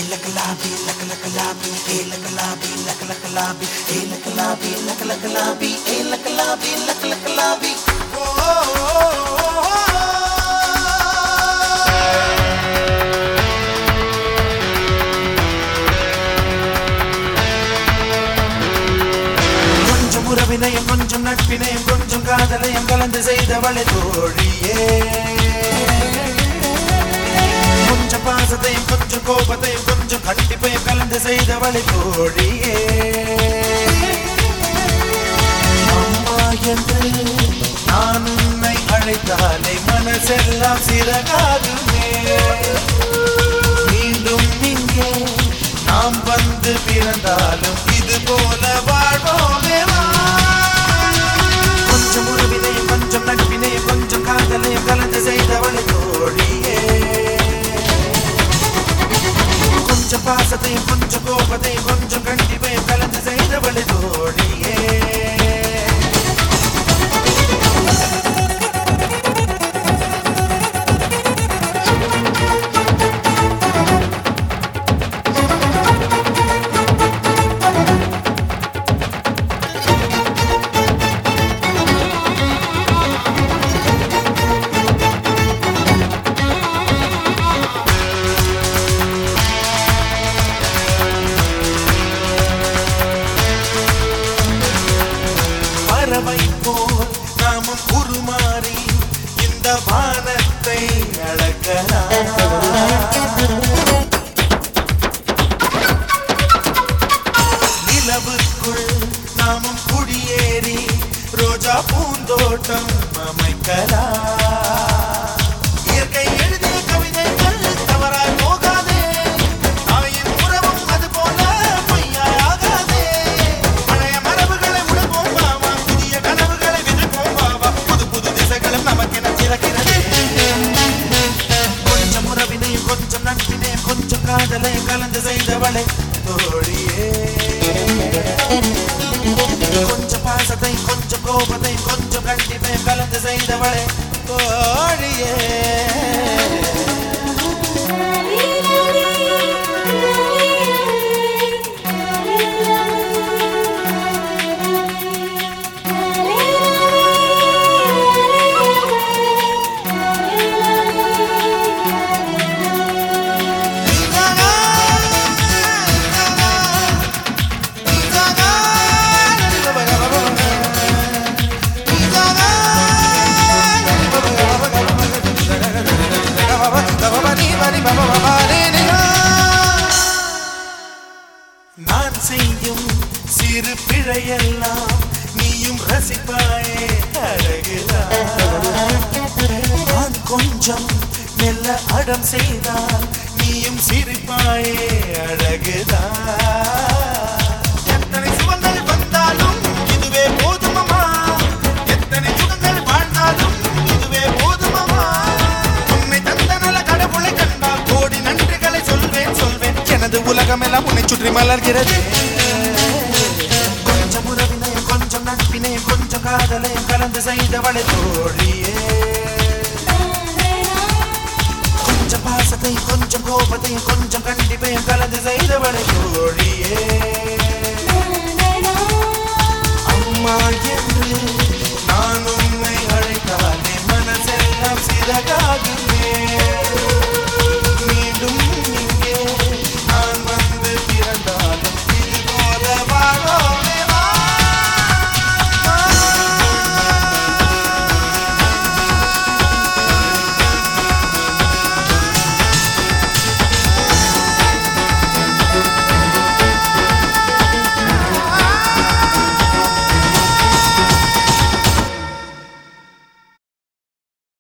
உறவினையும் கொஞ்சம் நட்பினையும் கொஞ்சம் காதலையும் கலந்து செய்தவளை தோழியே, கொஞ்சம் பாசத்தையும் கொஞ்சம் கோபத்தையும் கொஞ்சம் கண்டிப்பையும் கலந்து செய்தவளை தோழியே. அம்மா என்று நான் உன்னை அழைத்தாலே மனசெல்லாம் சிறகாகுமே. மீண்டும் இங்கே நாம் வந்து பிறந்தாலும் இது போல வாழ்வோமே. கொஞ்சம் உறவினையும் கொஞ்சம் நட்பினையும் கொஞ்சம் காதலையும் கலந்து செய்தவளை தோழியே, கொஞ்சம் பாசத்தையும் கொஞ்சம் கோபத்தையும் கொஞ்சம் கண்டிப்பையும் கலந்து செய்தவளை தோழியே. பறவை போல் நாமும் உருமாறி இந்த வானத்தை அளக்கலாம். நிலவுக்குள் நாமும் குடியேறி ரோஜா பூந்தோட்டம் அமைக்கலாம். இயற்கை எழுதிய கவிதைகள் தவறாய் போகாதே, தாயின் உறவும் அது போல பொய்யாகாதே. பழைய மரபுகளை உணர்வோம் பாவா, புதிய கனவுகளை விதைப்போம் பாவா, புது புது திசைகளும் நமக்கென திறக்கிறது. கொஞ்சம் உறவினையும் கொஞ்சம் நட்பினையும் கொஞ்சம் காதலையும் கலந்து செய்தவளை தோழியே, கொஞ்சம் பாசத்தையும் கொஞ்சம் கோபத்தையும் கொஞ்சம் கண்டிப்பையும் கலந்து செய்தவளை தோழியே. நான் செய்யும் சிறு பிழையெல்லாம் நீயும் ரசிப்பாயே அழகுதான். நான் கொஞ்சம் மெல்ல அடம் செய்தால் நீயும் சிரிப்பாயே அழகுதான். எத்தனை சுகங்கள் வந்தாலும் இதுவே போதுமம்மா, எத்தனை சுகங்கள் வாழ்ந்தாலும் இதுவே போதுமம்மா. உன்னை தந்த நல கடவுளை கண்டால் கோடி நன்றிகளை சொல்வேன் சொல்வேன். எனது உலகமெல்லாம் உன்னை சுற்றி மலர்கிறது. கொஞ்சம் உறவினையும் கொஞ்சம் நட்பினையும் கொஞ்சம் காதலையும் கலந்து செய்தவளை தோழியே, கொஞ்சம் பாசத்தையும் கொஞ்சம் கோபத்தையும் கொஞ்சம் கண்டிப்பையும் கலந்து